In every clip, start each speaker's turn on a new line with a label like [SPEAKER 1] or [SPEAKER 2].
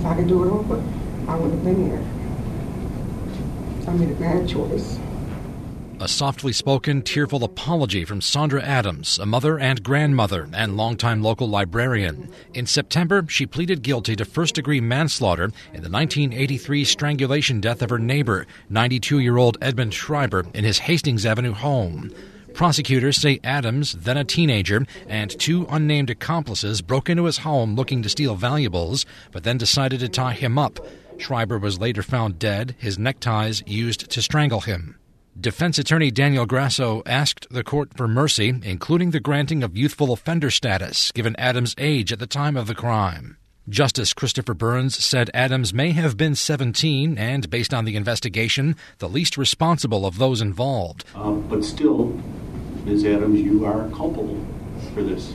[SPEAKER 1] I could do it over, I would have been there. I made a bad choice.
[SPEAKER 2] A softly spoken, tearful apology from Sandra Adams, a mother and grandmother and longtime local librarian. In September, she pleaded guilty to first-degree manslaughter in the 1983 strangulation death of her neighbor, 92-year-old Edmund Schreiber, in his Hastings Avenue home. Prosecutors say Adams, then a teenager, and two unnamed accomplices broke into his home looking to steal valuables, but then decided to tie him up. Schreiber was later found dead, his neckties used to strangle him. Defense attorney Daniel Grasso asked the court for mercy, including the granting of youthful offender status, given Adams' age at the time of the crime. Justice Christopher Burns said Adams may have been 17 and, based on the investigation, the least responsible of those involved.
[SPEAKER 3] But still, Ms. Adams, you are culpable for this.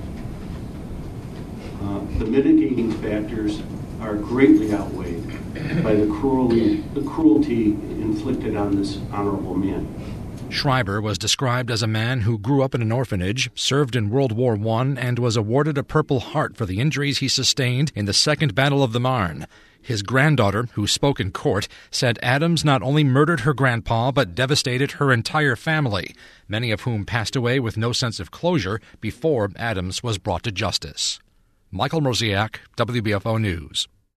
[SPEAKER 3] The mitigating factors are greatly outweighed by the cruelty inflicted on this honorable man.
[SPEAKER 2] Schreiber was described as a man who grew up in an orphanage, served in World War I, and was awarded a Purple Heart for the injuries he sustained in the Second Battle of the Marne. His granddaughter, who spoke in court, said Adams not only murdered her grandpa but devastated her entire family, many of whom passed away with no sense of closure before Adams was brought to justice. Michael Mrozek, WBFO News.